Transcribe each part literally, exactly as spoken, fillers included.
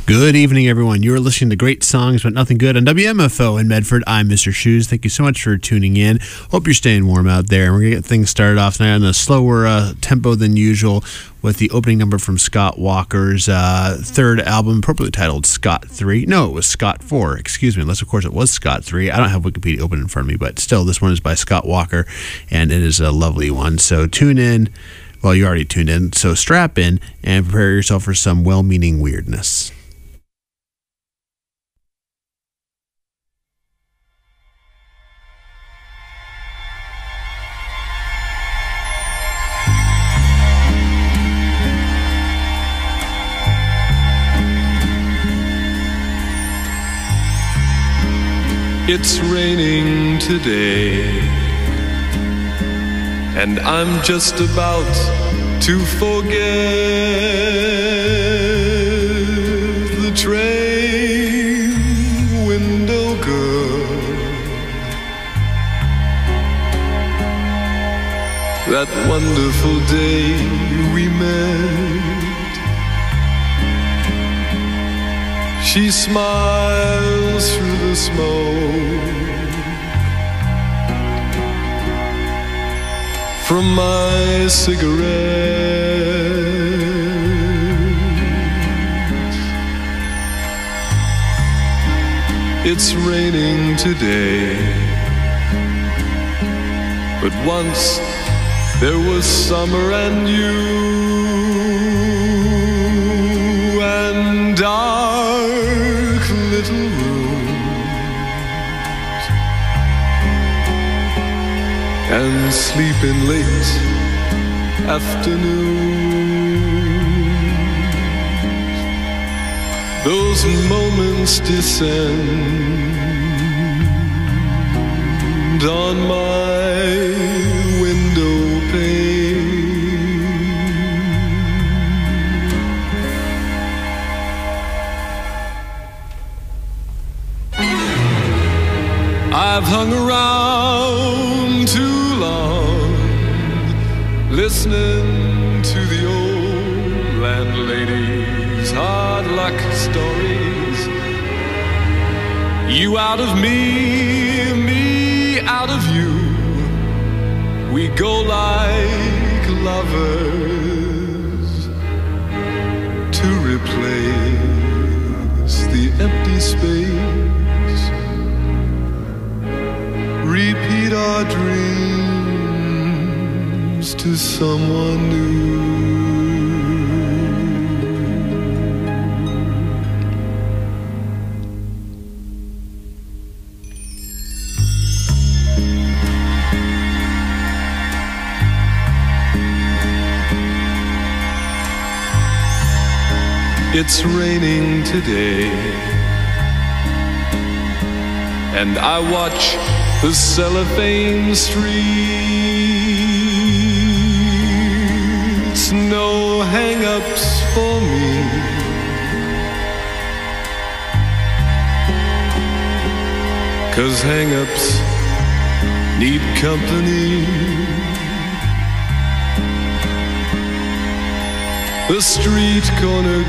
Good evening, everyone. You're listening to Great Songs But Nothing Good on W M F O in Medford. I'm Mister Shoes. Thank you so much for tuning in. Hope you're staying warm out there. And we're going to get things started off tonight on a slower uh, tempo than usual with the opening number from Scott Walker's uh, third album, appropriately titled Scott three. No, it was Scott four. Excuse me. Unless, of course, it was Scott three. I don't have Wikipedia open in front of me, but still, this one is by Scott Walker, and it is a lovely one. So tune in. Well, you already tuned in. So strap in and prepare yourself for some well-meaning weirdness. It's raining today, and I'm just about to forget the train window girl, that wonderful day we met. She smiles through the smoke from my cigarette. It's raining today, but once there was summer and you and dark little rooms and sleeping late afternoons. Those moments descend on my window pane. I've hung around too long, listening to the old landlady's hard luck stories. You out of me, me out of you. We go like lovers to replace the empty space. Repeat our dreams to someone new. It's raining today, and I watch the cellophane streets. No hang-ups for me, cause hang-ups need company. The street corner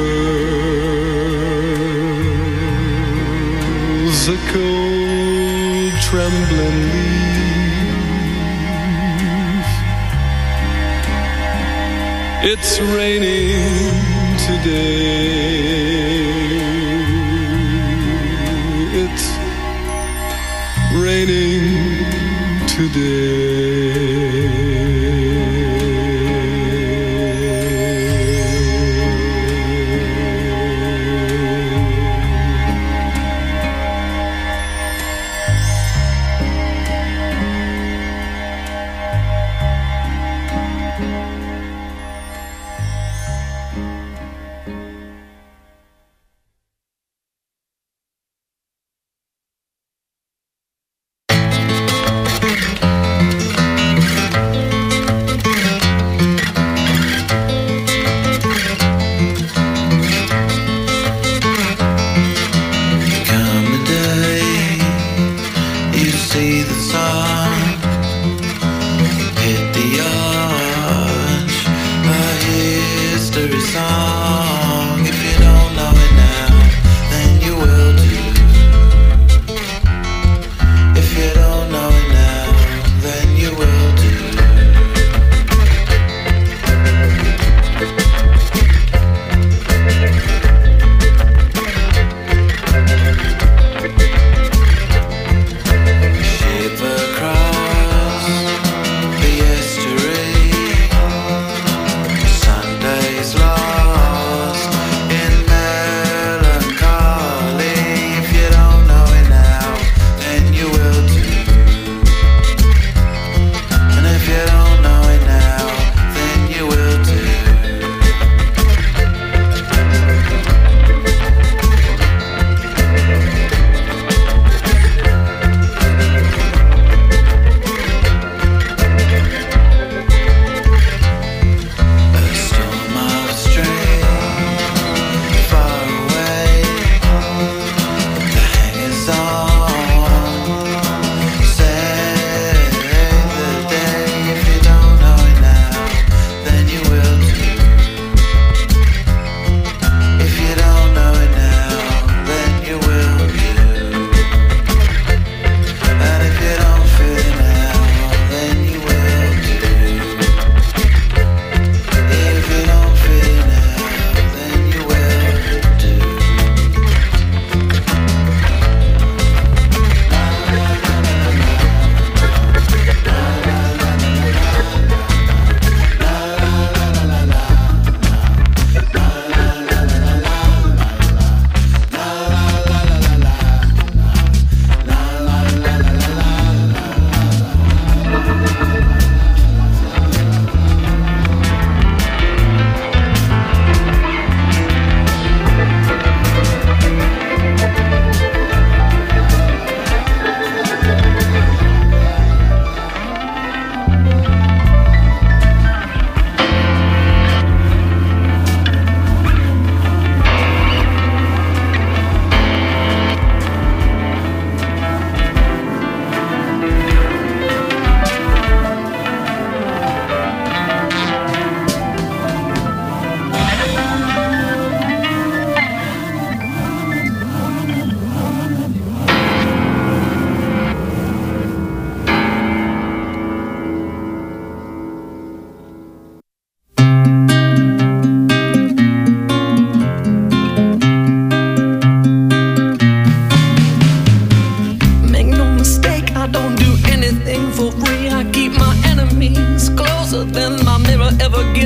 girls, a cold trembling leaf. It's raining today. It's raining today.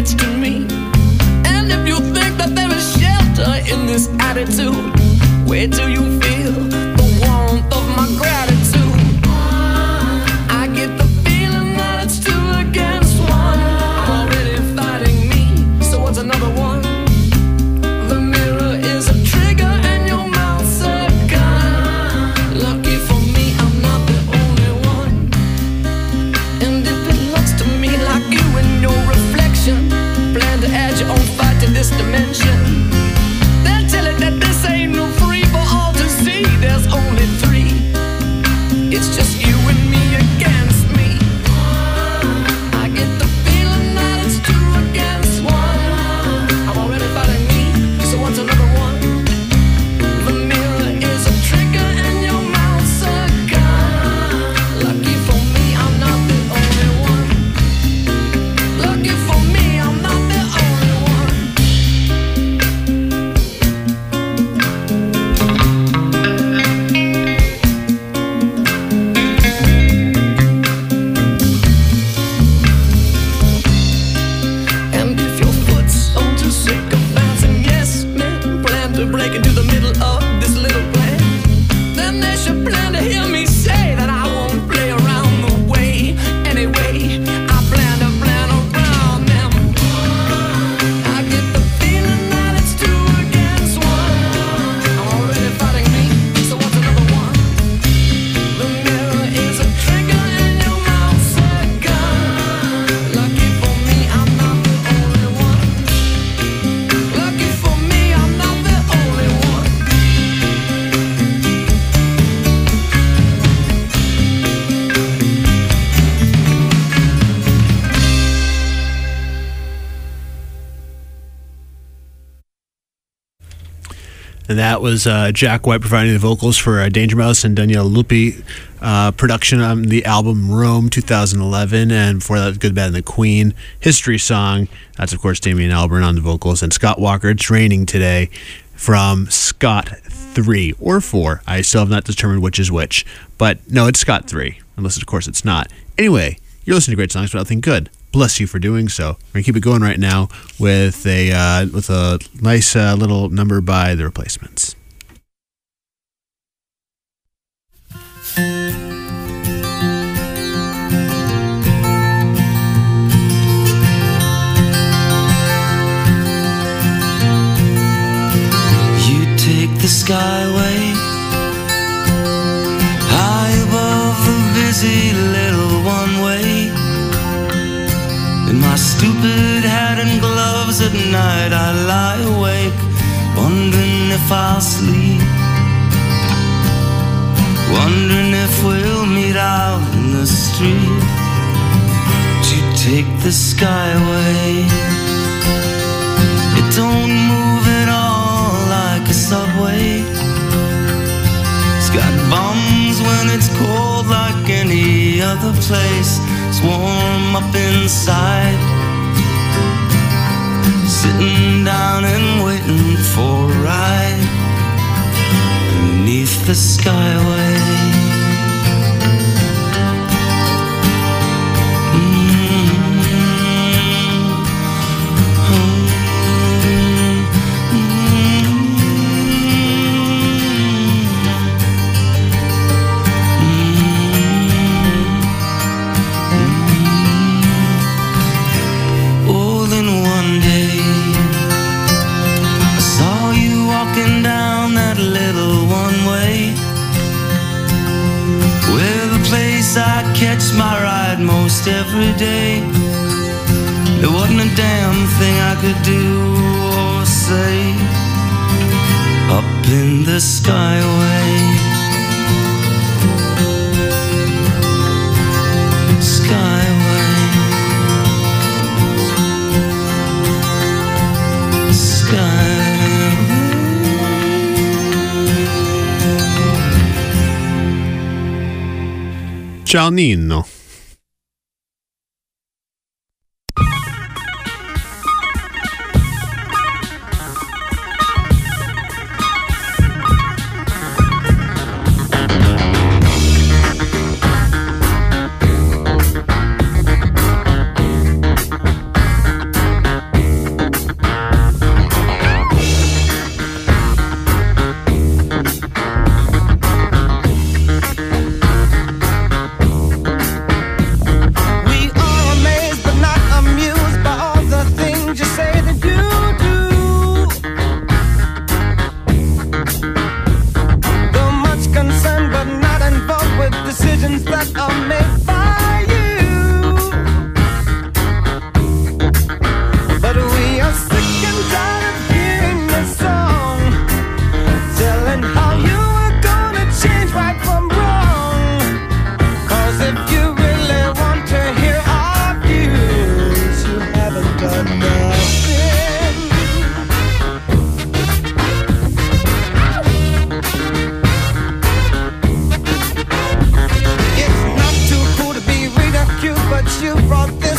gets to me. And if you think that there is shelter in this attitude, where do you feel the warmth of my gratitude? I get the feeling that it's two against one. I'm already fighting me, so what's another one? The mirror is a trigger and your mouth's a gun. Lucky for me, I'm not the only one. And if it looks to me like you and your reflection plan to add your own fight to this dimension, then tell it that this ain't no free for all to see. There's only three. It's just you and me against me. I get the feeling that it's two against one. I'm already fighting me, so what's another one? The mirror is a trigger and your mouth's a gun. Lucky for me, I'm not the only one. Lucky for me, I'm not the only one. And if your foot's on to sycophants and yes men plan to break into the middle of this little plan, then they should plan to hear me say that I won't play around the way. Anyway, I plan to plan around them. I get the feeling that it's two against one. I'm already fighting me, so what's another one? The mirror is a trigger and your mouth's a gun. Lucky for me, I'm not the only one. Lucky for me, I'm not the only one. And that was uh, Jack White providing the vocals for uh, Danger Mouse and Danielle Lupi. Uh, production on the album Rome two thousand eleven. And before that, Good, Bad, and the Queen. History Song. That's, of course, Damian Albarn on the vocals. And Scott Walker, It's Raining Today, from Scott three or four. I still have not determined which is which. But no, it's Scott three. Unless, of course, it's not. Anyway, you're listening to Great Songs But Nothing Good. Bless you for doing so. We're going to keep it going right now with a uh, with a nice uh, little number by The Replacements. You take the skyway high above the busy little one-way. In my stupid hat and gloves at night I lie awake, wondering if I'll sleep, wondering if we'll meet out in the street. You take the skyway, it don't move at all like a subway. It's got bums when it's cold like any other place. It's warm up inside, sitting down and waiting for a ride beneath the skyway. I catch my ride most every day. There wasn't a damn thing I could do or say up in the skyway. Skyway, skyway. Ciao Nino.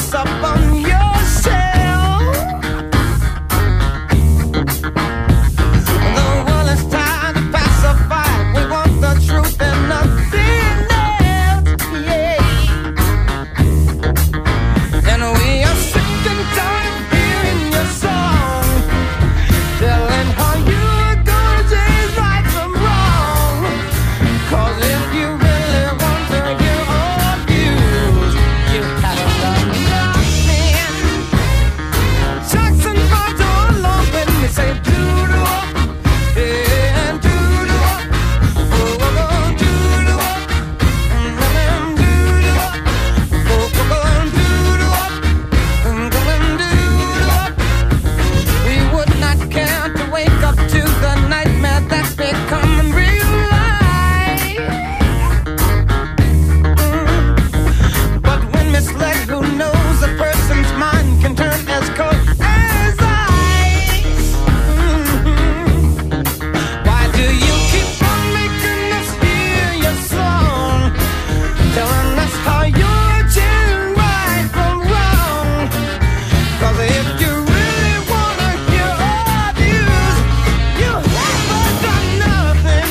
pass up on yourself. The world is trying to pacify. We want the truth and nothing else, yeah. And we are sick and tired of hearing your song, telling how you're gonna change right from wrong. Cause if you really want to hear our views, you have to love me. Jackson Five along when we say doo-doo-wop, yeah, doo-doo-wop, oh, oh, oh, doo-doo-wop, mm, doo-doo-wop, oh, oh, oh, doo-doo-wop, mm, doo-doo-wop. We would not care to wake up to the nightmare that's becoming real life. Mm. But when misled, who knows a person's mind can turn as cold as ice. Mhm. Why do you keep on making us hear your song, telling us how you're changing right from wrong? Cause if you really wanna hear our views, you haven't done nothing.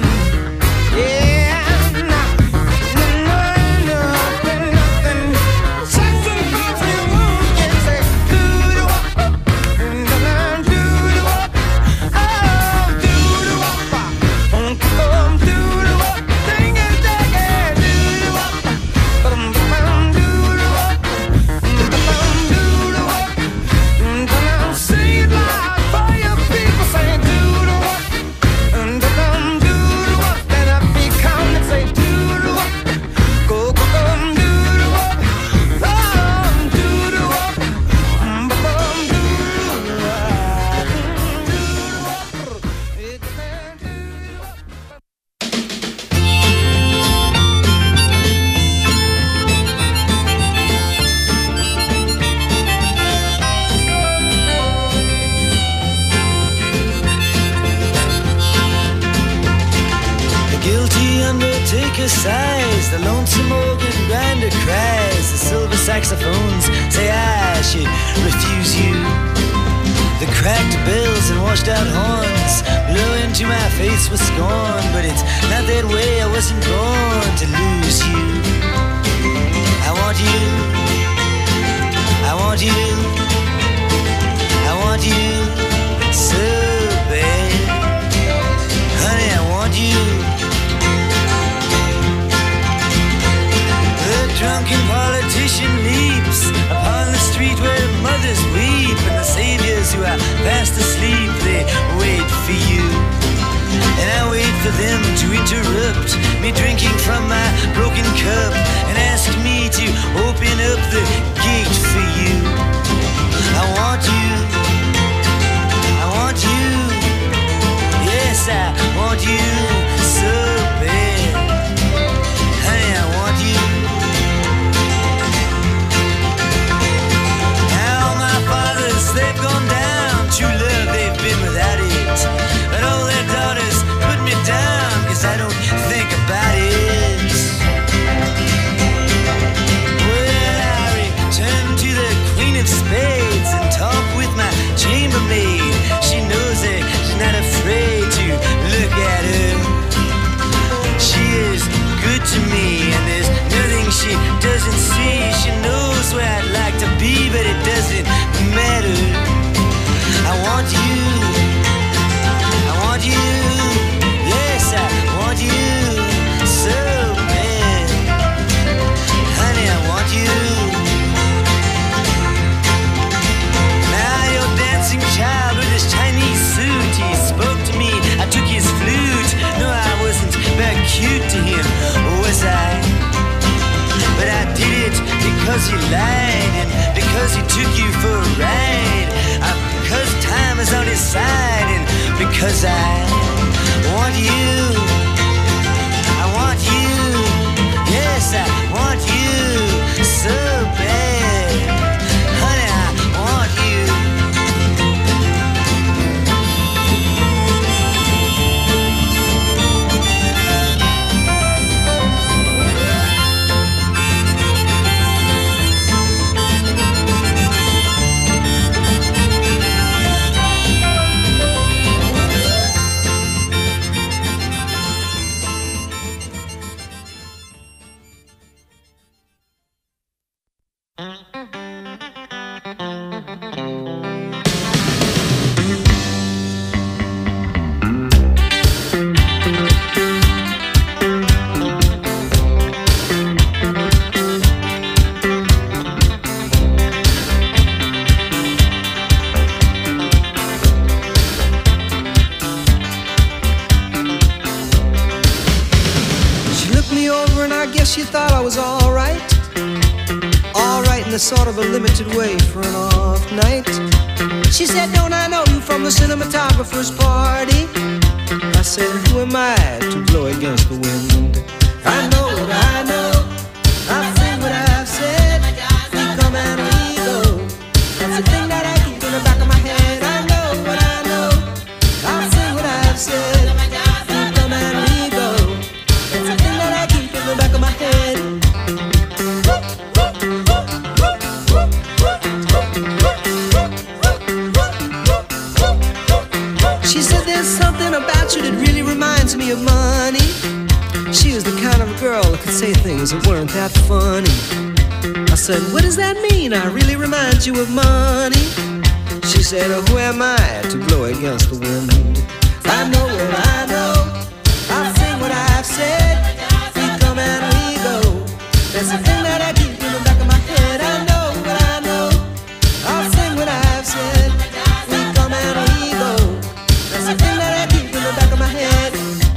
Yeah, nah, nah, nothing, nothing. Jackson Five, you won't get say doo-doo-wop, doo-doo-wop, oh, doo-doo-wop, um, um, doo-doo-wop, ding it, dang it, doo-doo-wop, um, um, doo-doo-wop, um, doo-doo-wop, um, say it loud for your people, say doo-doo-wop, um, doo-doo-wop, then I be calm and say doo-doo-wop, go, go, go, um, doo-doo-wop, um, doo-doo-wop, um, um, The guilty undertaker sighs, the lonesome organ grinder cries, the silver saxophones say I should refuse you. The cracked bells and washed out horns blow into my face with scorn, but it's not that way, I wasn't born to lose you. I want you, I want you, I want you so bad. Honey, I want you. The drunken politician leaps upon the street where mothers weep, and the saviors who are fast asleep, they wait for you. And I wait for them to interrupt me drinking from my broken cup and ask me to open up the gate for you. I want you, I want you, yes, I want you so bad. Honey, I want you. Now my fathers, they've gone down, true love, they've been without it, but all their daughters put me down, cause I don't think about it. Well, I return to the Queen of Spades and talk with my chambermaid. She knows it, she's not afraid to look at her. She is good to me, and there's nothing she doesn't see. She knows where I'd like to be, but it doesn't matter. I want you, I want you, yes, I want you so bad. Honey, I want you. Now your dancing child with his Chinese suit, he spoke to me, I took his flute. No, I wasn't very cute to him, was I? But I did it because he lied, and because he took you for a ride, uh, because time is on his side, and because I want you, I want you, yes, I want you so bad. Honey, I want you. She thought I was alright, alright in a sort of a limited way for an off night. She said, don't I know you from the cinematographer's party? I said, who am I to blow against the wind? I know what I know, I've said what I've said. We come and we go, that's the thing that I keep in the back of my head. I know what I know, I've said what I've said. We come and we go, that's the thing that I keep in the back of my head. She said there's something about you that really reminds me of money. She was the kind of girl that could say things that weren't that funny. I said, what does that mean? I really remind you of money. She said, oh, who am I to blow against the wind? I know what I know, I've said what I've said. We come and we go, that's the thing that I keep in the back of my head. I know what I know, I've said what I've said. We come and we go, that's the thing that I keep in the back of my head.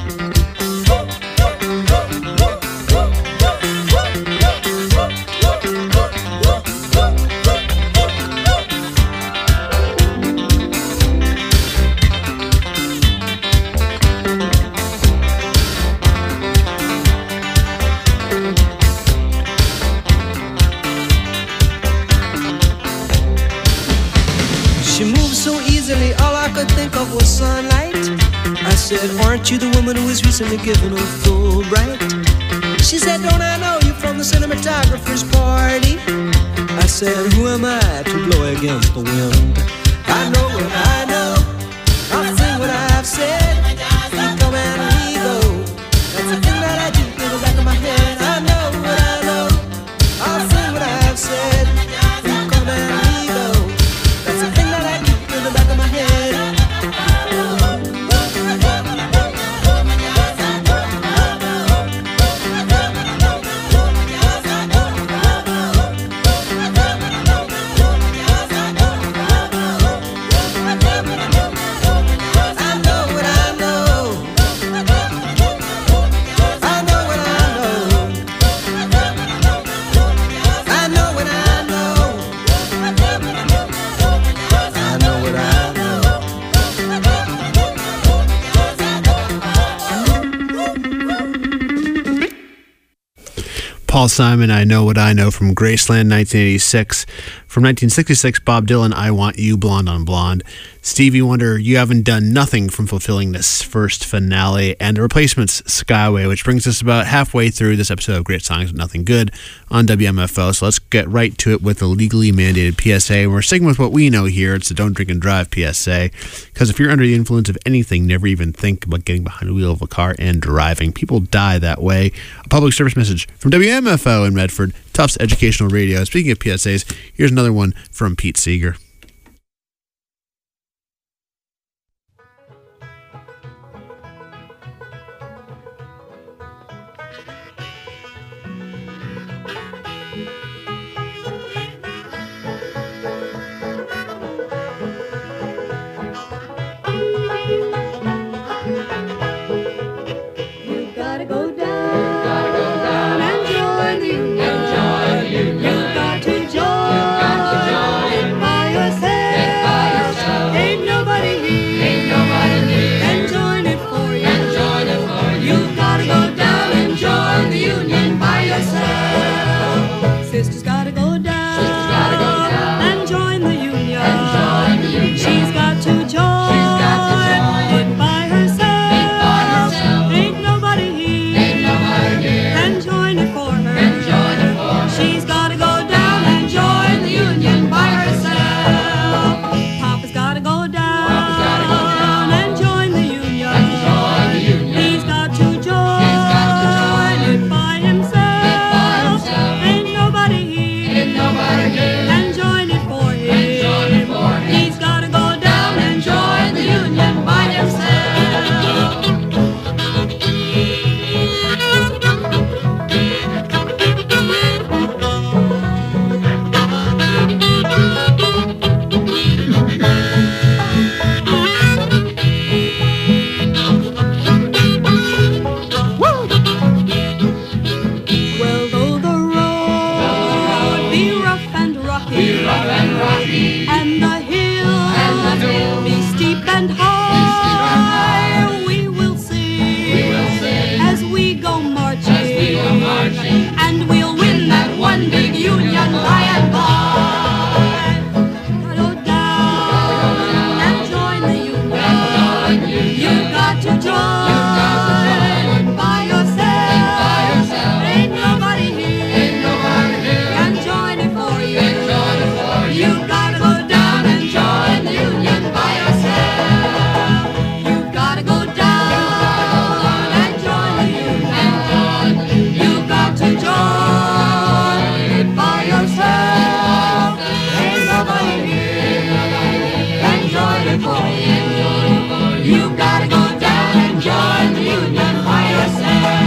Think of was sunlight. I said, aren't you the woman who was recently given a Fulbright? She said, don't I know you from the cinematographer's party? I said, who am I to blow against the wind? I know what I know, I've said what I've said. We come and we go, that's the thing that I keep in the back of my head. I know what I know, I've said what I've said. We come and we go, that's the thing that I keep in the back of my head. Paul Simon, I Know What I Know from Graceland, nineteen eighty-six. From nineteen sixty-six, Bob Dylan, I Want You, Blonde on Blonde. Stevie Wonder, You Haven't Done Nothing from fulfilling this first finale. And The Replacements, Skyway, which brings us about halfway through this episode of Great Songs But Nothing Good on W M F O. So let's get right to it with the legally mandated P S A. We're sticking with what we know here. It's the Don't Drink and Drive P S A. Because if you're under the influence of anything, never even think about getting behind the wheel of a car and driving. People die that way. A public service message from W M F O in Medford, Tufts Educational Radio. Speaking of P S As, here's another one from Pete Seeger. Fire rocky, rough and rocky, and the hill, and the hill be steep and high. We will sing, we will sing as we go marching, as we go marching, and we'll win that one big Union by and by. Go down and join the Union. You've got to join by yourself. Ain't nobody here can join it for you. You've got to go down and join the Union by yourself. You've got to go down and join the Union. You've got to join it by yourself. Ain't nobody here can join it for you. You've got to go down and join the Union by yourself.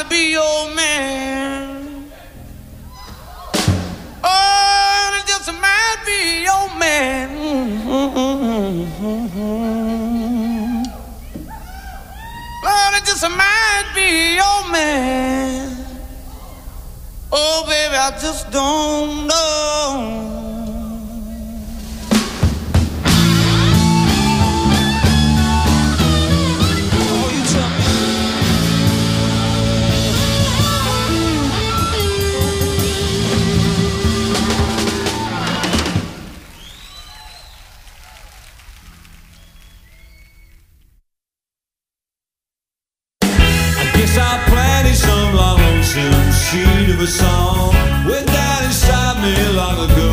be your man. Oh, I just might be your man. Lord, I just might be your man. Oh, baby, I just don't know. Guess I planted some long lonesome seed of a song way down inside me long ago.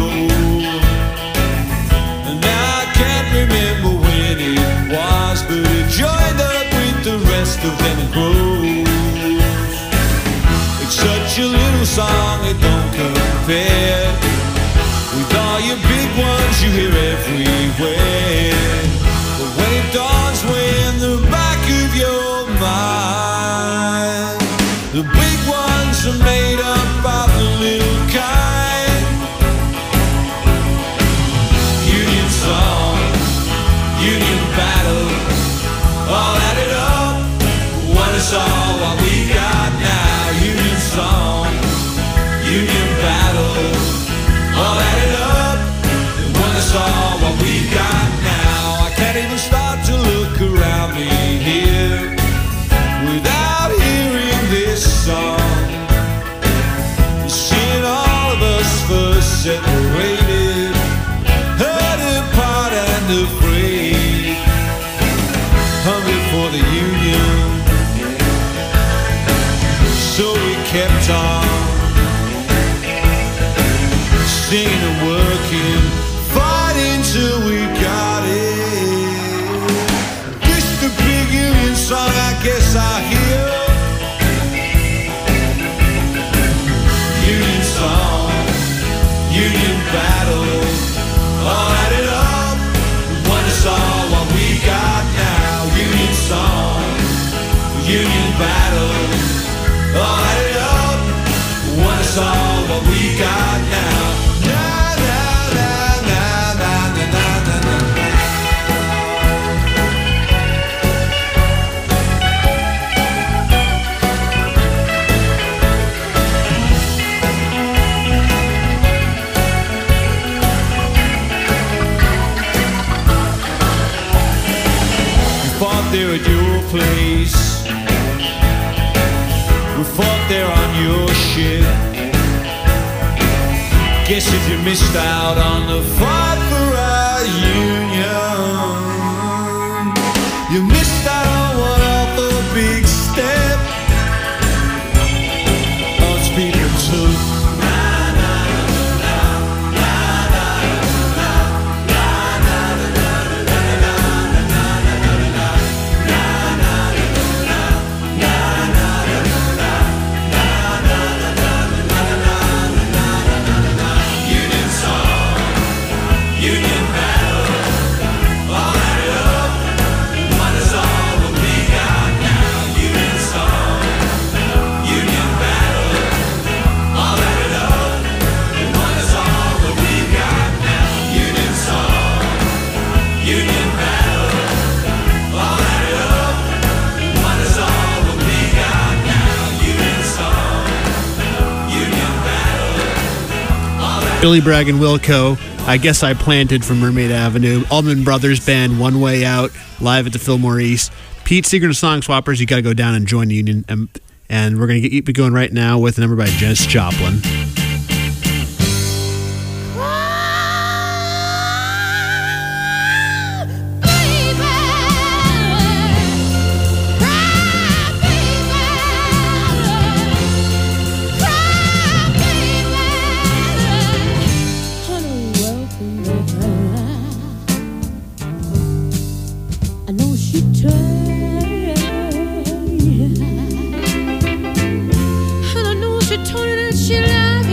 And now I can't remember when it was, but it joined up with the rest of them and grows. It's such a little song, it don't compare with all your big ones you hear everywhere. But when it dawns way in the back of your mind, the big ones are made up of the little kind. Union song, union battle, all added up, what is all what we got now. Union song, union battle, all added up, what is all what we got now. I can't even start to look around me here without hearing this song. Seeing all of us first separated, hurt apart and afraid, hungry for the union. So we kept on singing and working, fighting till we got it. This the big union song I guess I hear. Union song, union battle, all added up, what is all what we got now. Union song, union battle, all added up, what is all what we got now. There at your place, we fought there on your ship. Guess if you missed out on the fight for our union, you missed out on one awful big step us people took. Billy Bragg and Wilco, I Guess I Planted from Mermaid Avenue. Allman Brothers Band, One Way Out, live at the Fillmore East. Pete Seeger and Song Swappers, you got to go down and join the union. And, and we're going to get going right now with a number by Janis Joplin. She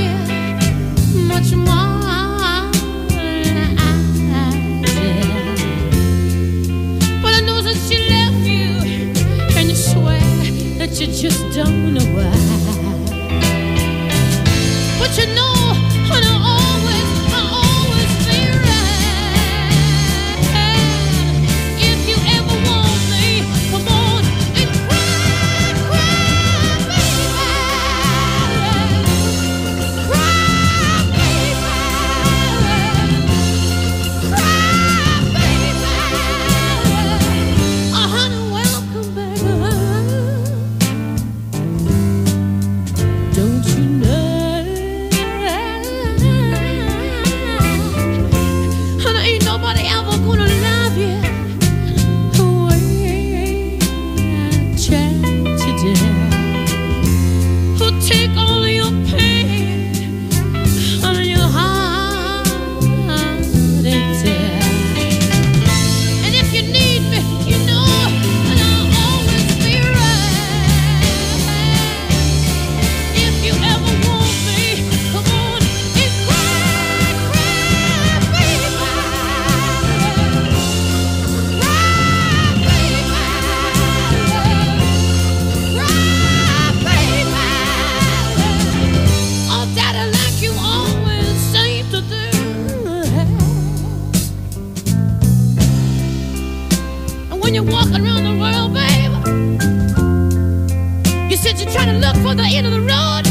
to look for the end of the road.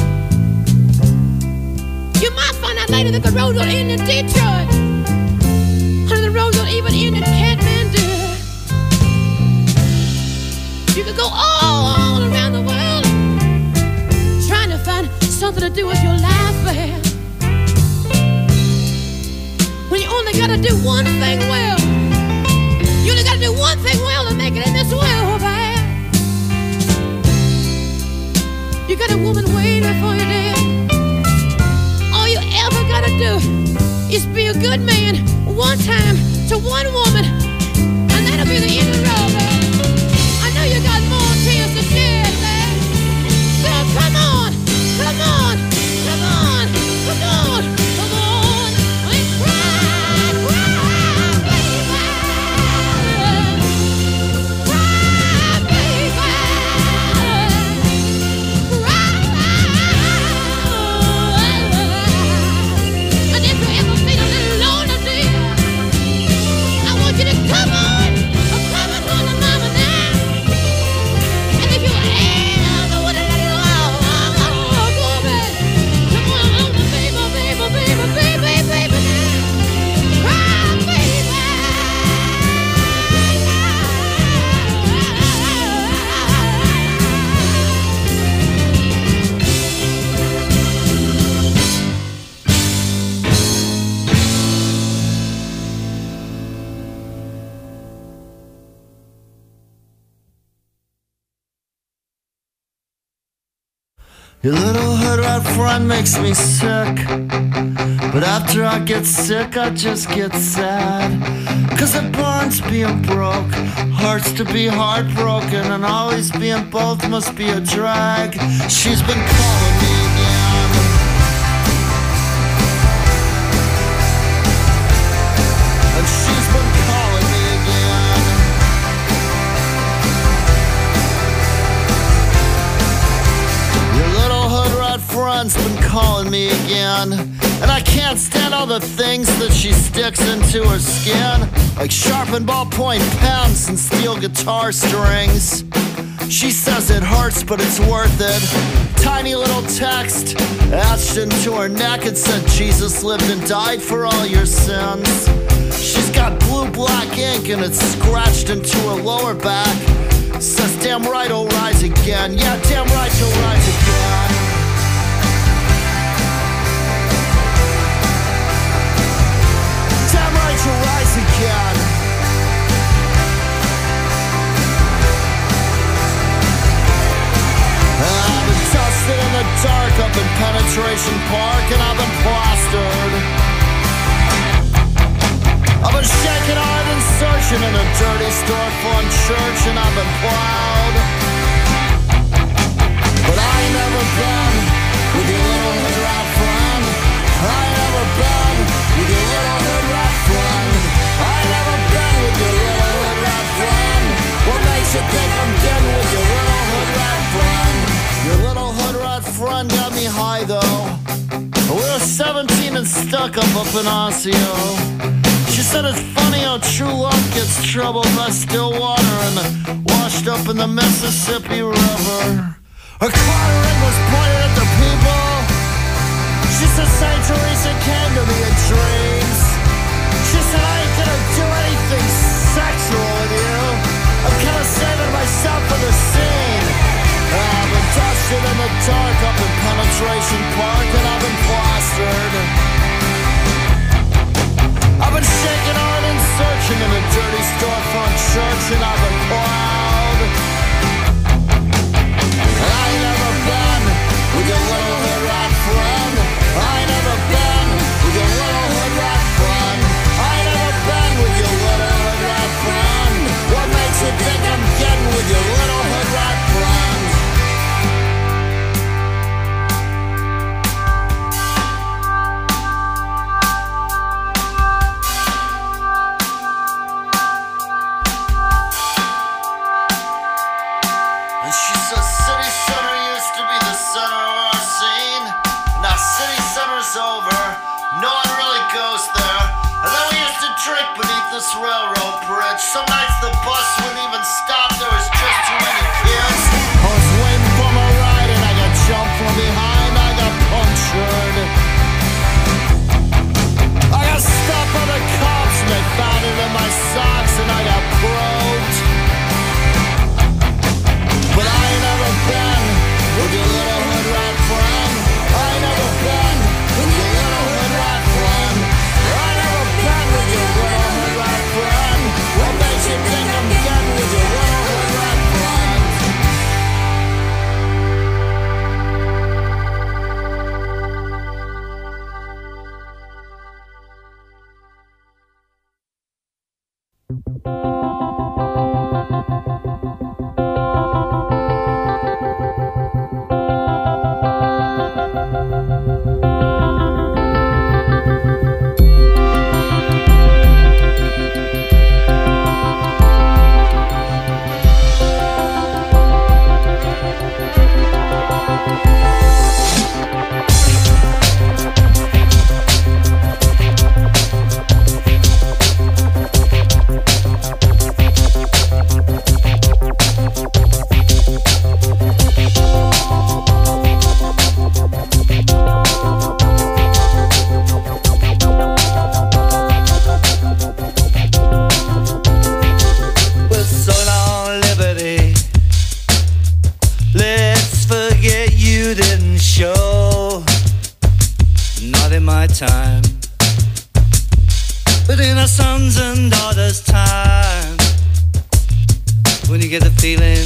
You might find out later that the road don't end in Detroit. Honey, the road don't even end in Kathmandu. You could go all around the world trying to find something to do with your life, man. When you only gotta do one thing well. You only gotta do one thing well to make it in this world, man. You got a woman waiting for you there. All you ever gotta do is be a good man one time to one woman, and that'll be the end of the road, man. I know you got more tears to shed, man. So come on, come on, come on, come on, come on, and cry, cry, baby. Cry, baby. And if you ever feel a little lonely, dear, I want you to come on, come on home to mama now. And if you ever want to let it all, oh, baby, come on home to baby, baby, baby, baby, baby now. Cry, baby. Your little hood rat friend makes me sick, but after I get sick I just get sad. Cause it burns being broke, hurts to be heartbroken, and always being both must be a drag. She's been calling me again, and she's been calling me again. Your little hood rat friend's been calling me again, and I can't stand all the things that she sticks into her skin, like sharpened ballpoint pens and steel guitar strings. She says it hurts, but it's worth it. Tiny little text etched into her neck, it said Jesus lived and died for all your sins. She's got blue-black ink and it's scratched into her lower back. Says damn right I'll rise again. Yeah, damn right you'll rise again. Damn right you'll rise again. I've been dusted in the dark up in Penetration Park, and I've been plastered. I've been shaking hard and searching in a dirty storefront church, and I've been plowed. But I ain't never been with your little hood rat friend. I ain't never been with your little hood rat friend. I ain't never been with your little hood rat friend. What makes you think I'm getting with your little hood rat friend? Your little hood rat friend got me high though. We were seventeen and stuck up up in Osseo. She said it's funny how true love gets troubled by still water and washed up in the Mississippi River. Her quarter ring was pointed at the people. She said Saint Teresa came to me in dreams. She said I ain't gonna do anything sexual with you. I'm kinda saving myself for the scene. I've been dusted in the dark up in Penetration Park, and I've been plastered. I've been shaking hard and searching in a dirty storefront church, and I've been plowed. I ain't never been with your little hood rat friend. I ain't never been with your little hood rat friend. I ain't never been with your little hood rat friend. What makes you think I'm getting with your little hood rat friend? She says city center used to be the center of our scene. Now city center's over, no one really goes there. And then we used to drink beneath this railroad bridge. Some nights the bus wouldn't even stop, there was just too many kids. I was waiting for my ride and I didn't show, not in my time, but in our sons and daughters' time. When you get the feeling,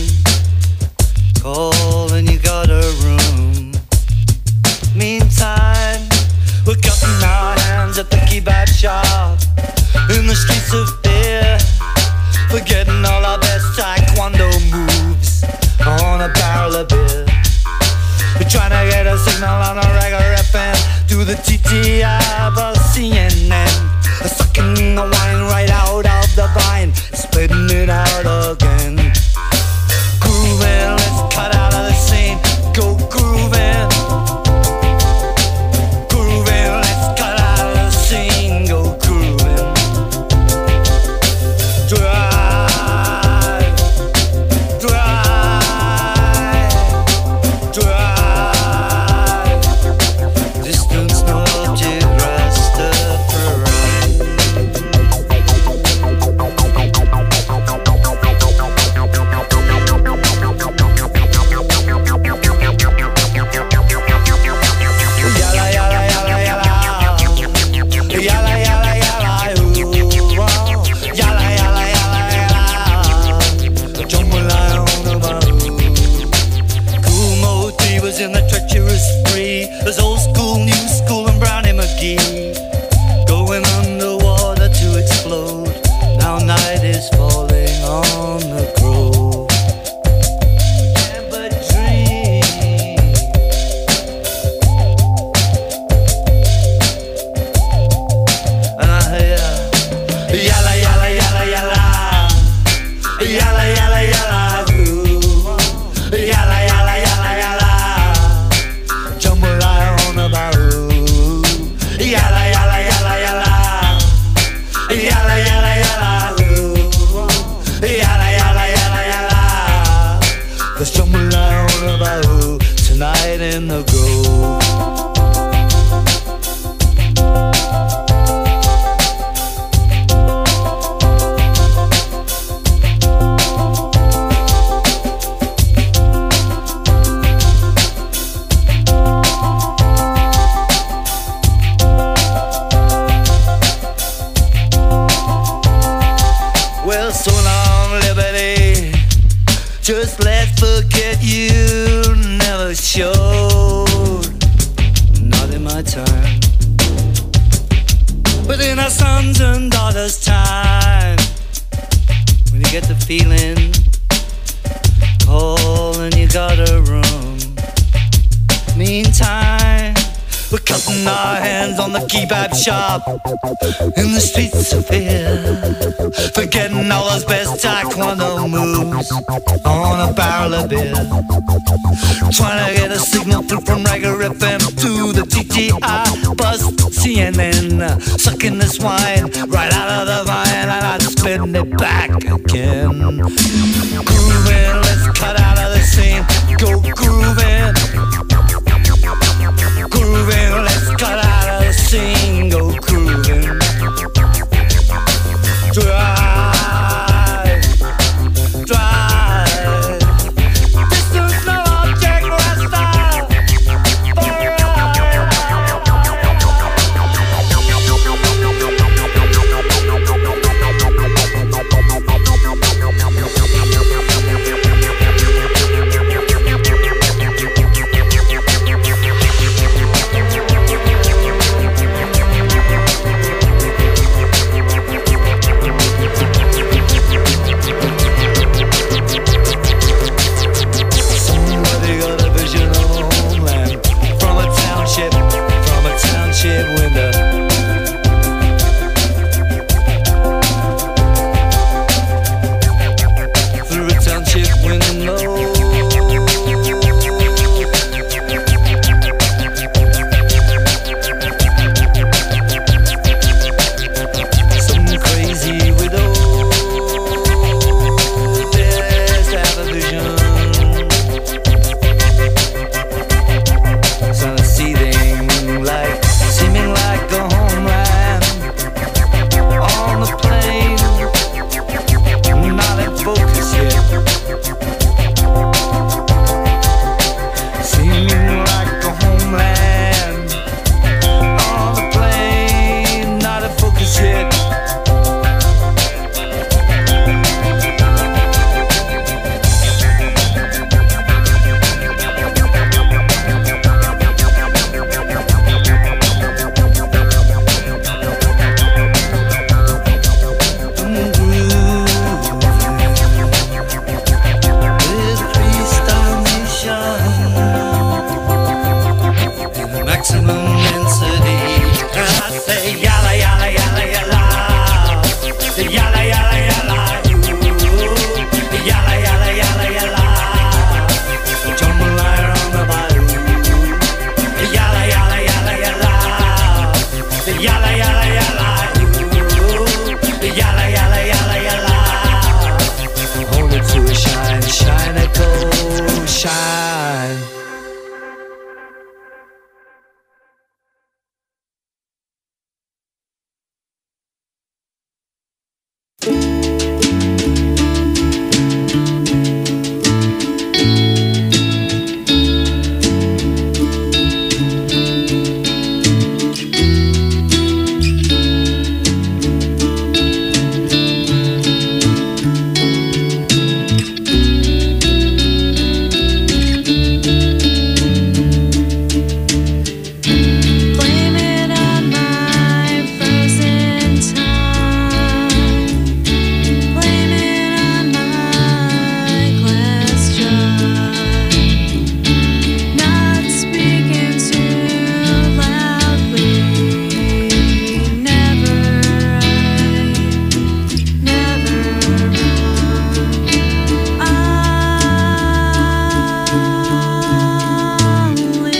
call and you got a room. Meantime, we're cutting our hands at the kebab shop in the streets of fear, forgetting all our best taekwondo moves on a barrel of beer. We're trying to get a signal on a regular F M to the T T I or C N N, sucking the wine right out of the vine, spitting it out again. Grooving, let's cut out of the scene, go grooving. Grooving, let's cut out of the scene, go grooving. Drive, drive, drive. Distance, no object, Rastafari. In the treacherous spree, there's old school, new school, and Brownie McGee going underwater to explode. Now night is falling on the grove. Can't but dream. And I hear yalla yalla yalla yalla, yalla yalla yalla, ooh, yalla yalla yalla yalla. Jambalaya on a barrel. Yalla yalla yalla yalla. Yalla yalla yalla. Yalla yalla yalla yalla. There's jambalaya on a barrel tonight in the grove. Well, so long, liberty. Just let's forget you never showed, not in my time, but in our sons and daughters' time. When you get the feeling, call and you got a room. Meantime, we're cutting our hands on the kebab shop in the streets of fear, forgetting all those best taekwondo moves on a barrel of beer. Trying to get a signal through from Rager F M to the T T I bus C N N, sucking this wine right out of the vine and I'm spitting it back again. Grooving, let's cut out of the scene, go grooving. Grooving, let's cut out of the scene, go grooving. Drive, drive. Distance, no object, Rastafari.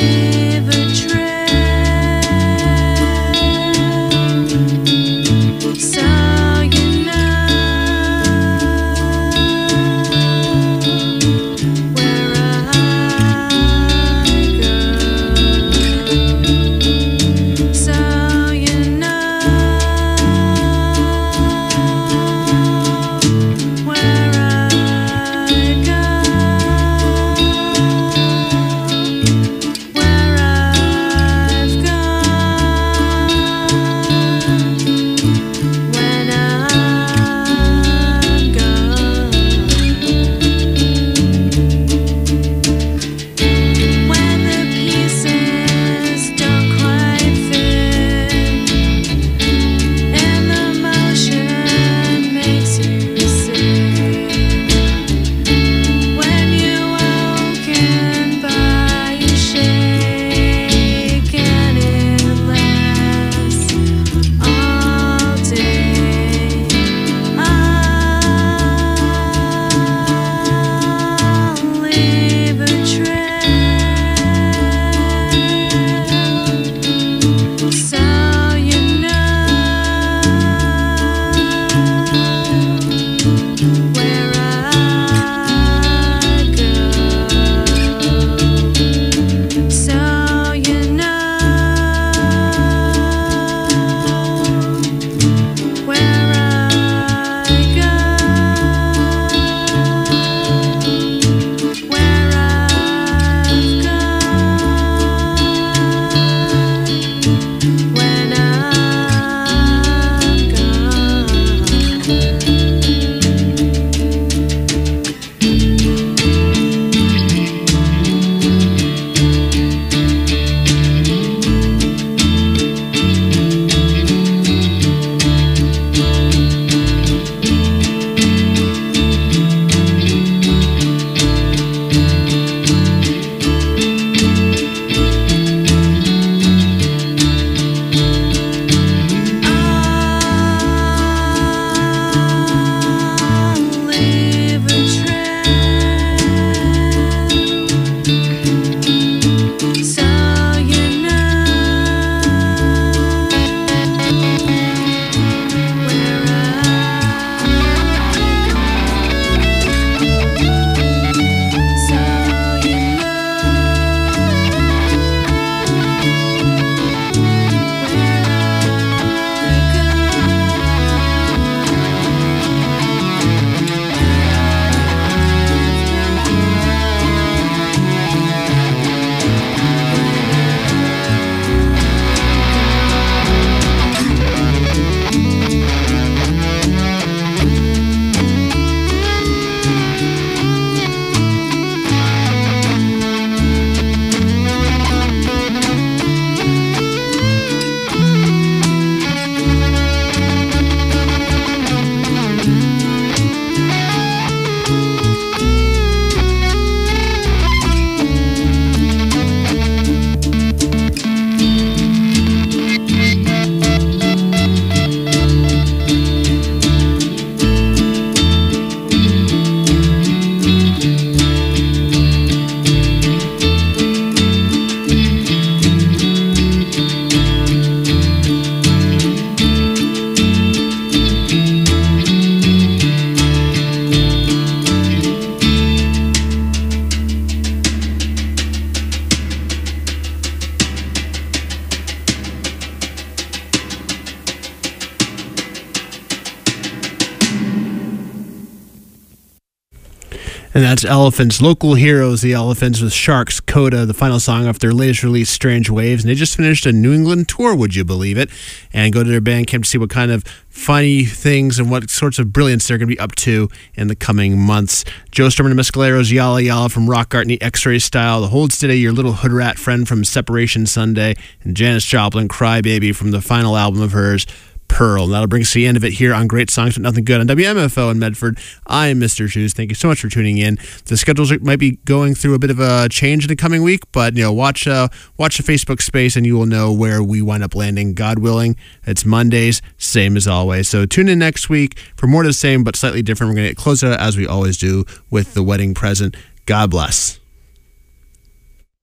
And that's Elephants, Local Heroes, the Elephants with Sharks, Coda, the final song off their latest release, Strange Waves. And they just finished a New England tour, would you believe it? And go to their Bandcamp to see what kind of funny things and what sorts of brilliance they're going to be up to in the coming months. Joe Sturman and Mescaleros, Yalla Yalla from Rock Art and the X-Ray Style, The Holds Today, Your Little Hood Rat Friend from Separation Sunday, and Janis Joplin, Cry Baby from the final album of hers, Pearl. And that'll bring us to the end of it here on Great Songs But Nothing Good on W M F O in Medford. I am Mister Shoes. Thank you so much for tuning in. The schedules might be going through a bit of a change in the coming week, but you know, watch uh, watch the Facebook space and you will know where we wind up landing, God willing. It's Mondays, same as always. So tune in next week for more of the same but slightly different. We're going to get closer as we always do with the wedding present. God bless.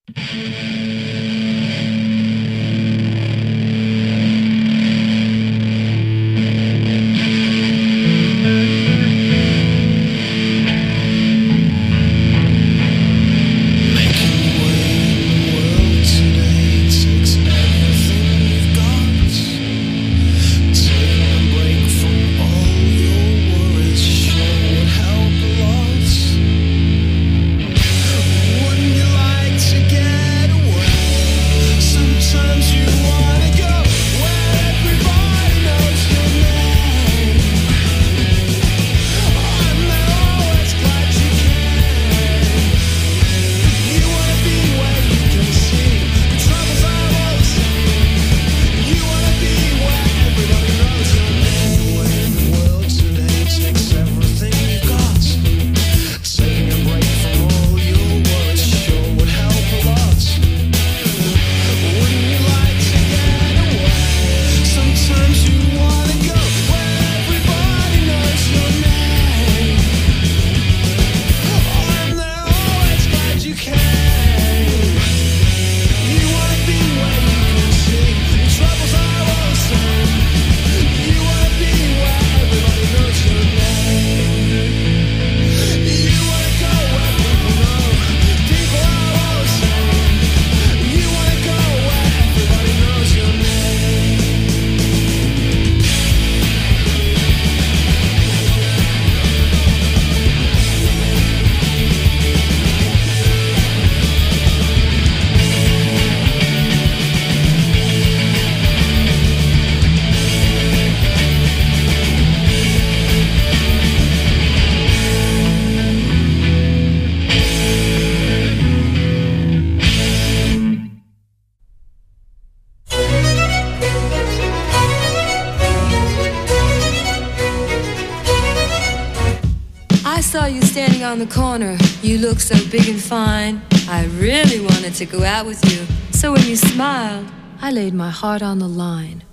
On the corner, you look so big and fine. I really wanted to go out with you. So when you smiled, I laid my heart on the line.